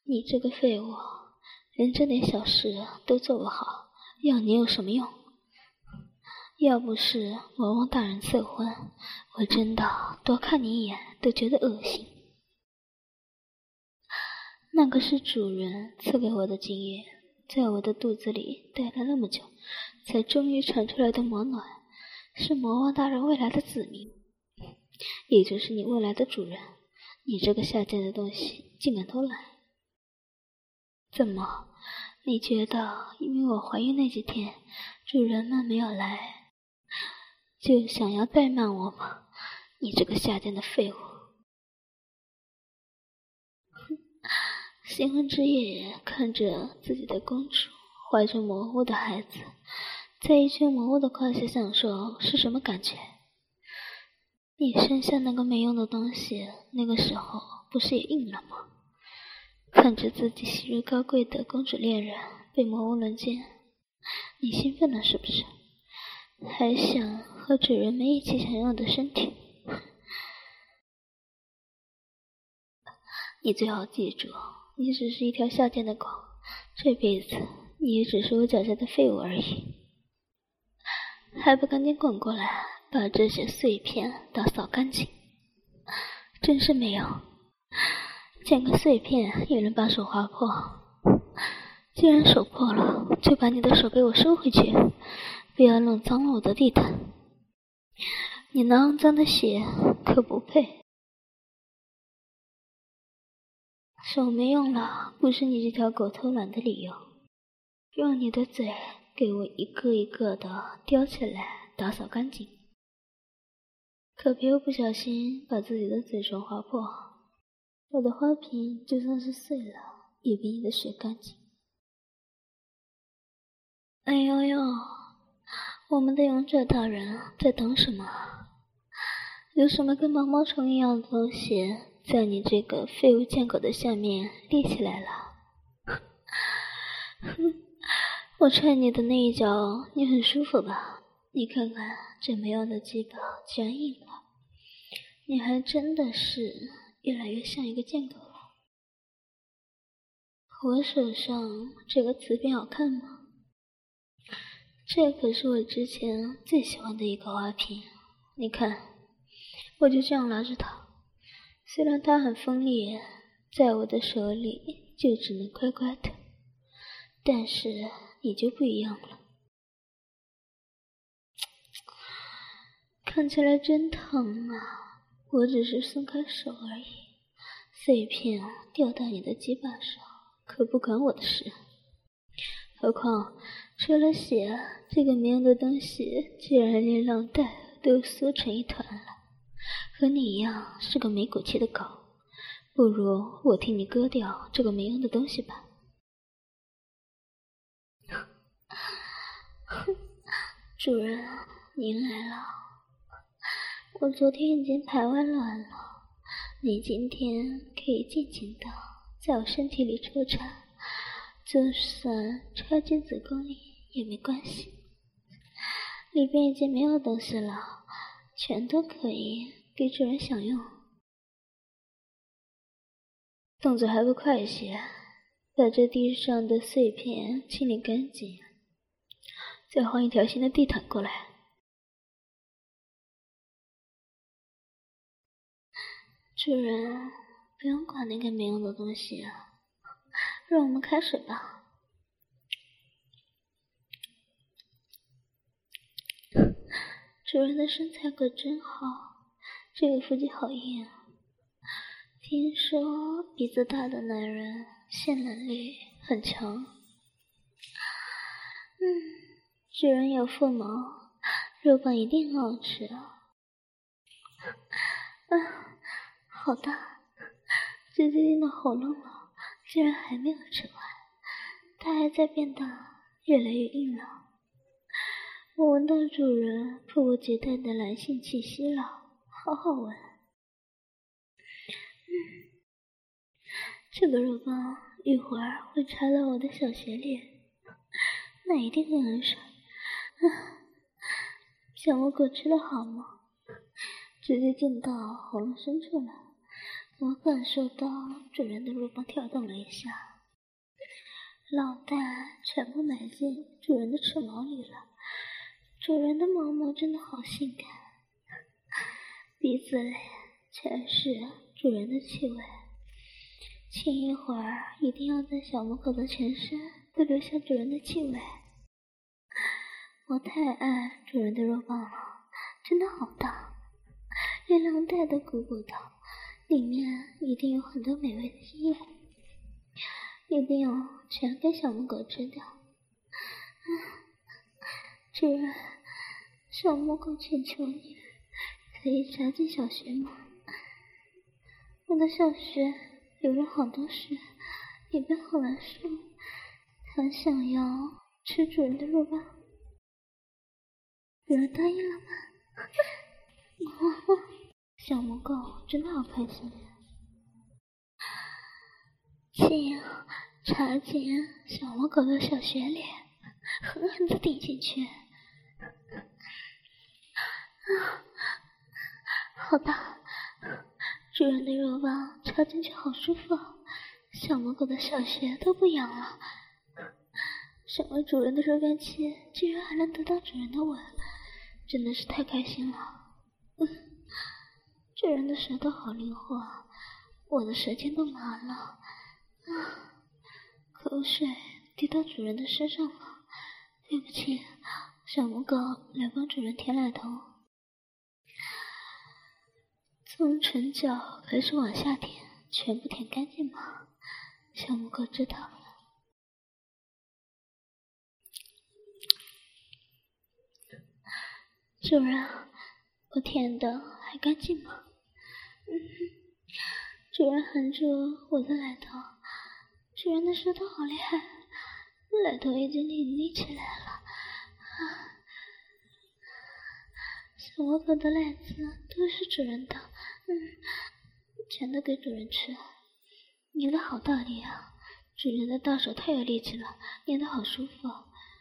你这个废物，连这点小事都做不好，要你有什么用？要不是魔王大人赐婚，我真的多看你一眼都觉得恶心。那个是主人赐给我的精液，在我的肚子里待了那么久，才终于产出来的魔卵，是魔王大人未来的子民，也就是你未来的主人。你这个下贱的东西，竟敢偷来！怎么，你觉得因为我怀孕那几天，主人们没有来，就想要怠慢我吗？你这个下贱的废物！新婚之夜，看着自己的公主怀着魔物的孩子，在一群魔物的胯下享受是什么感觉？你生下那个没用的东西，那个时候不是也硬了吗？看着自己昔日高贵的公主恋人被魔物轮奸，你兴奋了是不是？还想和主人们一起享用我的身体？你最好记住，你只是一条下贱的狗，这辈子你也只是我脚下的废物而已。还不赶紧滚过来，把这些碎片打扫干净！真是没有，捡个碎片也能把手划破。既然手破了，就把你的手给我收回去，不要弄脏了我的地毯。你那肮脏的血可不配。手没用了，不是你这条狗偷懒的理由。用你的嘴给我一个一个的叼起来，打扫干净。可别不小心把自己的嘴唇划破，我的花瓶就算是碎了，也比你的血干净。哎呦呦，我们的勇者大人在等什么？有什么跟毛毛虫一样的东西在你这个废物贱狗的下面立起来了？我踹你的那一脚，你很舒服吧？你看看这没用的鸡巴居然硬了，你还真的是越来越像一个贱狗了。我手上这个瓷片好看吗？这可是我之前最喜欢的一个花瓶，你看，我就这样拿着它，虽然它很锋利，在我的手里就只能乖乖的，但是你就不一样了。看起来真疼啊！我只是松开手而已，碎片掉到你的鸡巴上，可不关我的事。何况除了血，这个没用的东西居然连浪带都缩成一团了。和你一样是个没骨气的狗，不如我替你割掉这个没用的东西吧。主人，您来了。我昨天已经排完卵了，你今天可以尽情的在我身体里抽插，就算插进子宫里也没关系。里边已经没有东西了，全都可以给主人享用。动作还不快些，把这地上的碎片清理干净，再换一条新的地毯过来。主人，不用管那个没用的东西啊，让我们开始吧。主人的身材可真好，这个腹肌好硬啊。听说鼻子大的男人性能力很强。主人有腹毛，肉棒一定很好吃啊。好大，直接进到喉咙了，居然还没有吃完，它还在变大，越来越硬了。我闻到主人迫不及待的男性气息了，好好闻。这个肉棒一会儿会插到我的小穴里，那一定会很爽。想我狗吃的好吗？直接进到喉咙深处了， 我感受到主人的乳房跳动了一下，脑袋全部埋进主人的齿毛里了。主人的毛毛真的好性感，鼻子里全是主人的气味。亲一会儿一定要在小母狗的全身都留下主人的气味。我太爱主人的肉棒了，真的好大，连囊袋都鼓鼓的，里面一定有很多美味的液，一定要全给小母狗吃掉。主人，小母狗请求你，可以扎进小穴吗？我的小穴流了好多血，里边好难受，很想要吃主人的肉棒。主人答应了吗？小母狗真的好开心。请插进小母狗的小穴里，狠狠地顶进去。好大，主人的肉棒插进去好舒服，小母狗的小穴都不痒了。身为主人的热感期，居然还能得到主人的吻，真的是太开心了。主人的舌头好灵活，我的舌尖都麻了。口水滴到主人的身上了，对不起，小母狗来帮主人舔奶头。从唇角开始往下舔，全部舔干净吗？小母狗知道了。主人，我舔的还干净吗？主人含住我的奶头，主人的舌头好厉害，奶头已经立起来了。小母狗的奶子都是主人的，全都给主人吃。捏的好大力啊，主人的大手太有力气了，捏的好舒服。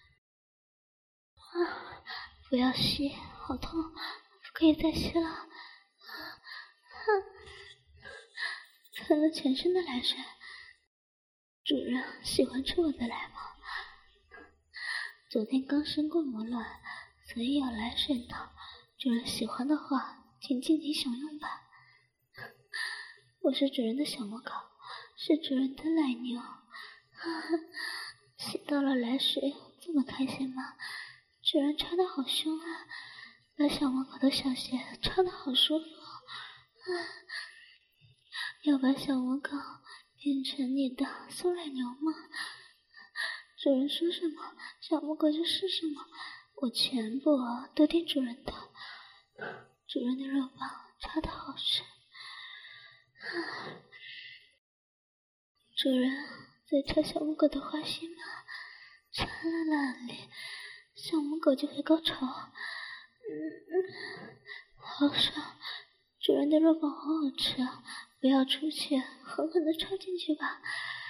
不要吸，好痛，不可以再吸了。喷了全身的奶水。主人喜欢吃我的奶吗？昨天刚生过魔卵，所以有奶水呢。主人喜欢的话，请尽情享用吧。我是主人的小母狗，是主人的奶牛。吸到了奶水，这么开心吗？主人插得好凶啊，把小母狗的小穴插得好舒服。要把小母狗变成你的松奶牛吗？主人说什么，小母狗就是什么，我全部都听主人的。主人的肉棒插得好深。主人在插小母狗的花心吗？插了那里，小母狗就会高潮。好爽，主人的肉棒好好吃啊！不要出去，狠狠地插进去吧。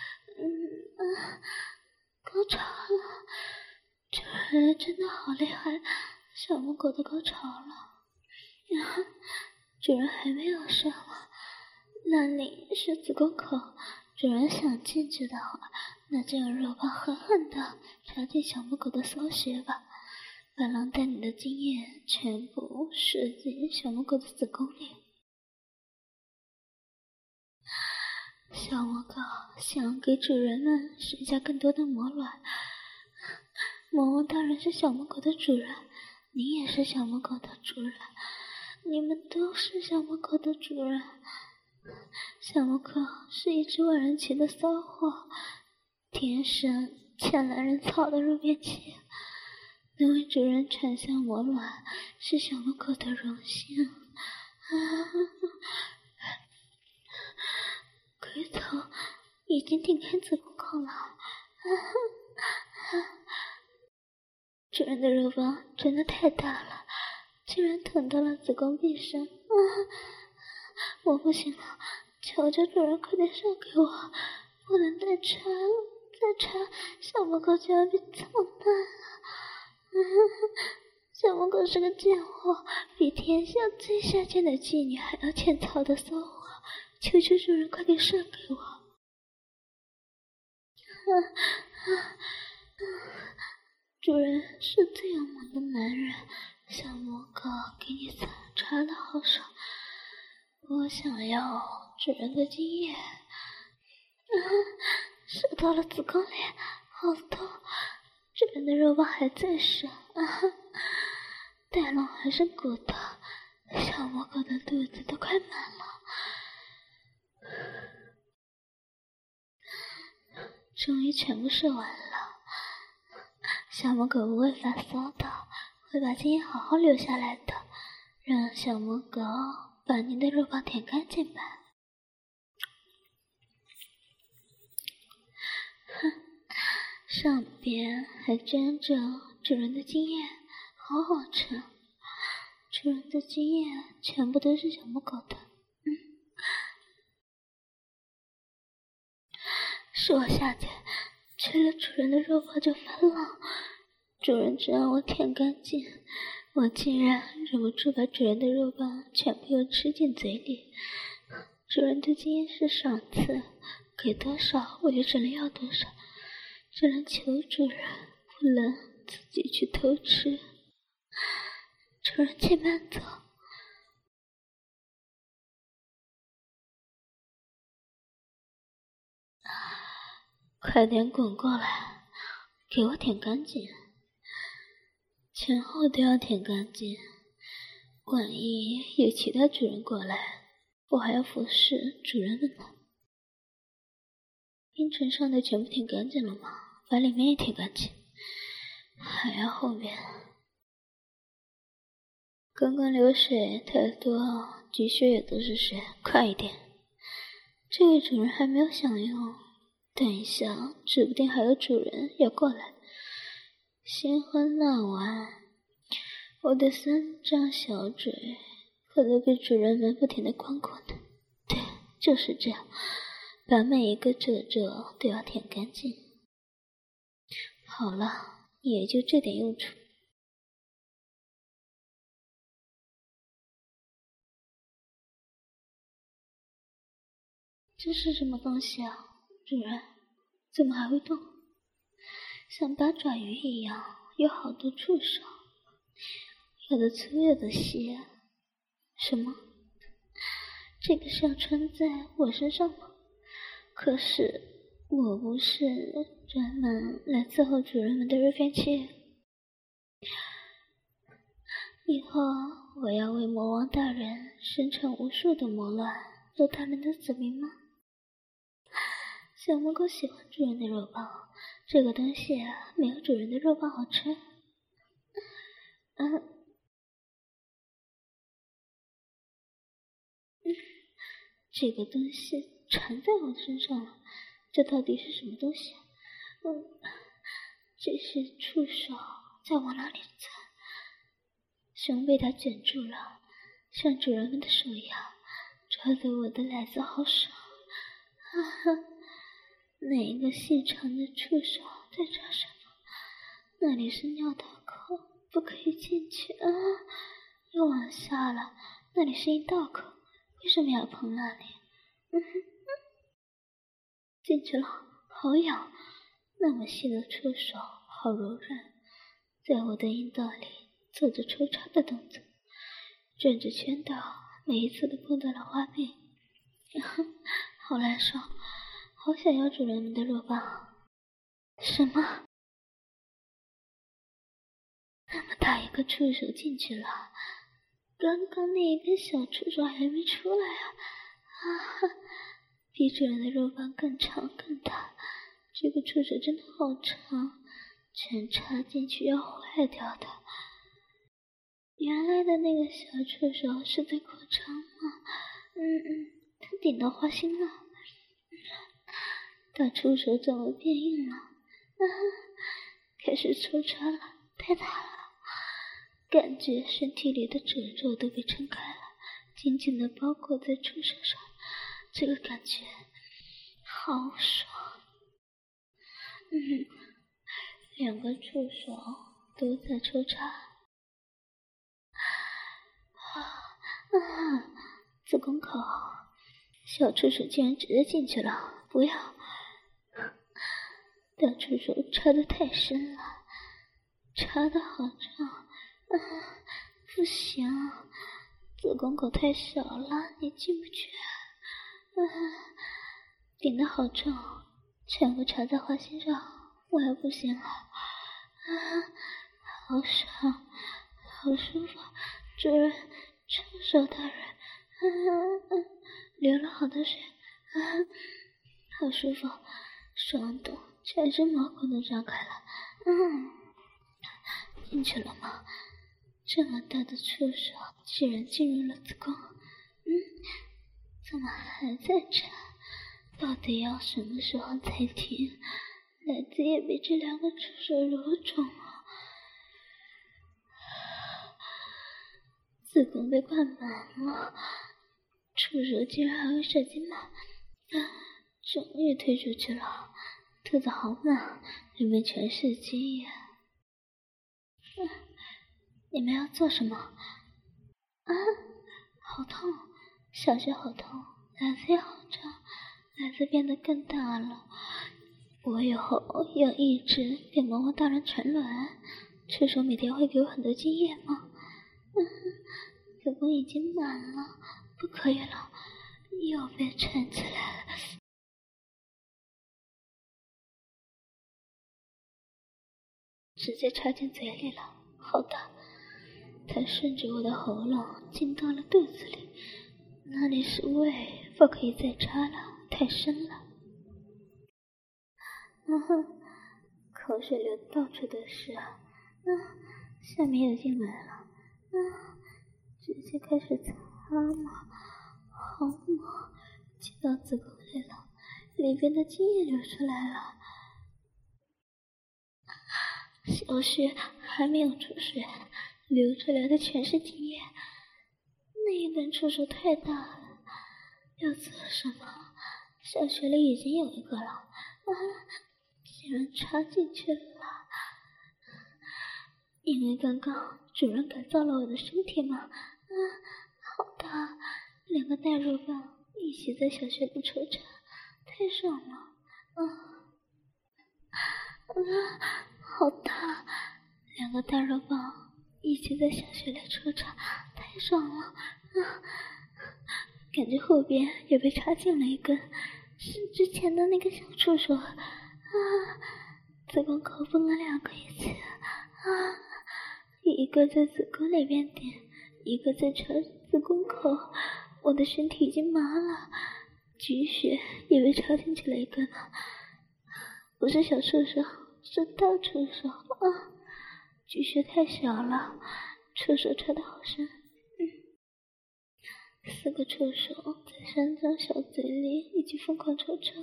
高潮了，主人真的好厉害，小母狗的高潮了。主人还没有上啊，那里是子宫口，主人想进去的话，那就用肉棒狠狠地插进小母狗的骚穴吧，把囊袋里的精液全部射进小母狗的子宫里。小母狗想给主人们生下更多的魔卵，魔王当然是小母狗的主人，你也是小母狗的主人，你们都是小母狗的主人。小母狗是一只万人骑的骚货，天生欠男人草的肉便器，能为主人产下魔卵是小母狗的荣幸。龟头已经顶开子宫口了。主人的肉棒真的太大了，竟然捅到了子宫壁上。我不行了，求求主人快点上给我，不能再插了，再插小母狗就要被操烂了。小母狗是个贱货，比天下最下贱的妓女还要欠操的骚货， 求求主人快点射给我！主人是这样猛的男人，小魔狗给你插了好爽，我想要主人的精液。射到了子宫里，好痛！主人的肉棒还在射，带龙还是骨头，小魔狗的肚子都快满了。终于全部射完了，小魔狗不会发骚的，会把精液好好留下来的，让小魔狗把您的肉棒舔干净吧。上边还沾着主人的精液，好好吃。主人的精液全部都是小魔狗的，是我下去吃了主人的肉棒就发浪，主人只让我舔干净，我竟然忍不住把主人的肉棒全部又吃进嘴里。主人的精液是赏赐，给多少我就只能要多少，只能求主人，不能自己去偷吃。主人请慢走。快点滚过来，给我舔干净，前后都要舔干净。万一有其他主人过来，我还要服侍主人们呢。阴唇上的全部舔干净了吗？把里面也舔干净，还要后面。刚刚流水太多，菊血也都是水，快一点。这个主人还没有享用，等一下指不定还有主人要过来。新婚那晚，我的3张小嘴可都被主人们不停地光顾呢。对，就是这样，把每一个褶皱都要舔干净。好了，也就这点用处。这是什么东西啊？主人，怎么还会动？像八爪鱼一样，有好多触手，有的粗有的细。什么？这个是要穿在我身上吗？可是我不是专门来伺候主人们的热便器。以后我要为魔王大人生产无数的魔卵，做他们的子民吗？小魔狗喜欢主人的肉棒，这个东西没有主人的肉棒好吃。这个东西缠在我身上了，这到底是什么东西？这些触手在往哪里钻？胸被它卷住了，像主人们的手一样，抓得我的奶子好爽。哪一个细长的触手在抓什么？那里是尿道口，不可以进去啊！又往下了，那里是阴道口，为什么要碰那里？进去了，好痒！那么细的触手，好柔软，在我的阴道里做着抽插的动作，转着圈道，每一次都碰到了花臂，好难受，好想要主人们的肉棒。什么？那么大一个触手进去了，刚刚那一根小触手还没出来啊！比主人的肉棒更长更大，这个触手真的好长，全插进去要坏掉的。原来的那个小触手是在扩张吗？它顶到花心了。大触手怎么变硬了？开始抽插了，太大了，感觉身体里的褶皱都被撑开了，紧紧地包裹在触手上，这个感觉好爽。两个触手都在抽插。子宫口， 小触手竟然直接进去了！不要！大触手插得太深了，插得好重！不行，子宫口太小了，你进不去。顶得好重，全部插在花心上，我要不行了。好爽，好舒服，主人，触手大人，流了好多水，好舒服，爽的全身毛孔都张开了。进去了吗？这么大的触手竟然进入了子宫，怎么还在插？到底要什么时候才停？奶子也被这2个触手揉肿了，子宫被灌满了，触手竟然还会射精吗？终于推出去了，肚子好满，里面全是精液。你们要做什么？好痛，小穴好痛，奶子也好胀，奶子变得更大了。我以后要一直给魔王大人传卵，触手每天会给我很多经验吗？子宫已经满了，不可以了，又被撑起来了。直接插进嘴里了，好大！它顺着我的喉咙进到了肚子里，那里是胃，不可以再插了，太深了。口水流到处都是，下面又进来了，直接开始擦嘛，好嘛，进到子宫里了，里边的精液流出来了。小穴还没有出水，流出来的全是精液。那一根触手太大了，要做什么？小穴里已经有一个了，竟然插进去了。因为刚刚主人改造了我的身体嘛，好大，2个大肉棒一起在小穴里抽插，太爽了，好大，2个大肉棒一起在小穴里抽插，太爽了，感觉后边也被插进了一根，是之前的那个小触手，子宫口分了2个一起，一个在子宫里面点，一个在插子宫口，我的身体已经麻了，菊穴也被插进去了一根了，不是小触手，是大触手，菊穴太小了，触手插得好深，4个触手在3张小嘴里一起疯狂抽插，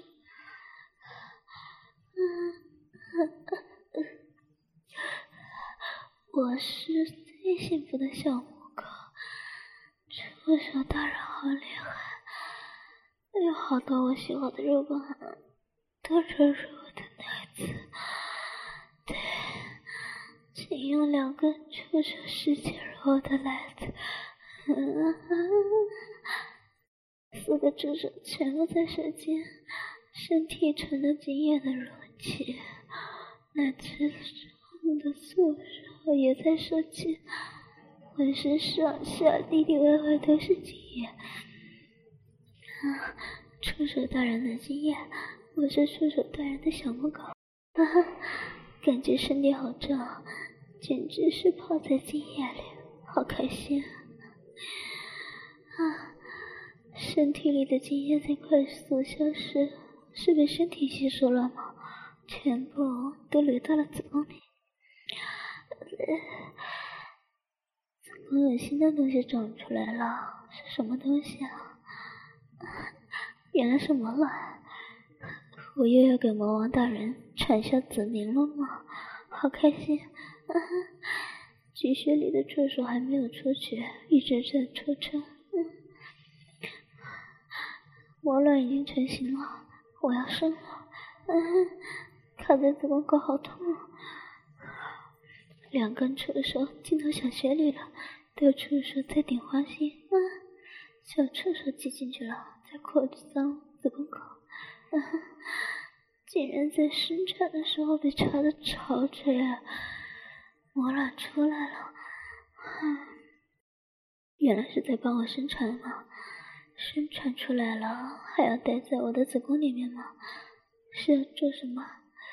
我是最幸福的小母狗，触手大人好厉害，有好多我喜欢的肉棒都揉揉我的奶子，对，请用2根触手使劲揉我的奶子，4个触手全部在射精，身体成了精液的容器，奶子上的触手也在射精，浑身上下里里外外都是精液，触手大人的经验，我是触手大人的小母狗，感觉身体好胀，简直是泡在精液里，好开心身体里的精液在快速消失，是被身体吸收了吗？全部都流到了子宫里，子宫有新的东西长出来了，是什么东西啊？原来是魔卵，我又要给魔王大人传下子民了吗？好开心！菊穴里的触手还没有出去，一直在抽插。魔卵已经成型了，我要生了！卡在子宫口好痛！2根触手进到小穴里了，大触手在顶花心，小触手挤进去了，在在扩张子宫口，竟然在生产的时候被插的潮水啊，磨卵出来了。原来是在帮我生产吗？生产出来了还要待在我的子宫里面吗？是要做什么？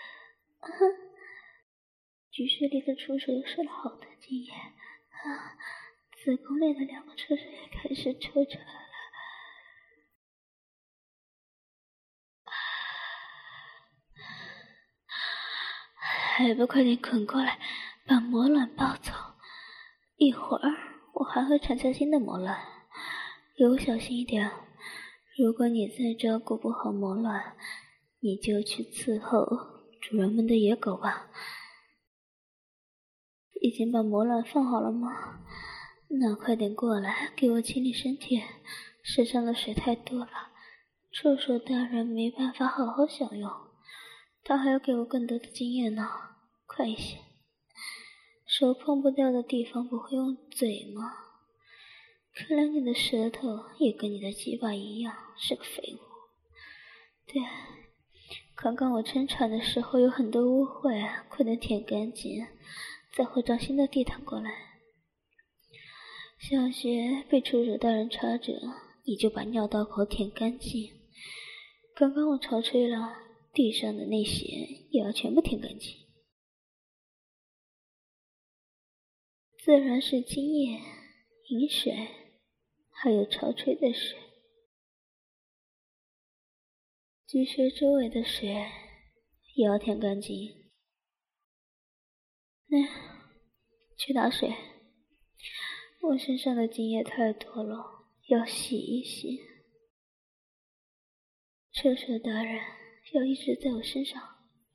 菊穴里的出水又射了好多精液，子宫里的2个出水也开始抽出来了。还不快点滚过来，把魔卵抱走！一会儿我还会产下新的魔卵，给我小心一点。如果你再照顾不好魔卵，你就去伺候主人们的野狗吧。已经把魔卵放好了吗？那快点过来给我清理身体，身上的水太多了，兽兽大人没办法好好享用，他还要给我更多的经验呢。快一些，手碰不掉的地方不会用嘴吗？看来你的舌头也跟你的鸡巴一样是个废物。对，刚刚我生产的时候有很多污秽，快点舔干净，再换张新的地毯过来。小穴被出手大人插着，你就把尿道口舔干净。刚刚我潮吹了，地上的那些也要全部舔干净。自然是精液、饮水，还有潮吹的水。菊穴周围的水也要舔干净。去打水，我身上的精液太多了，要洗一洗。车手大人要一直在我身上。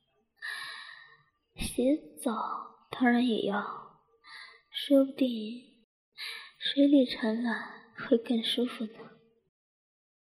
洗澡当然也要，说不定水里产卵会更舒服呢。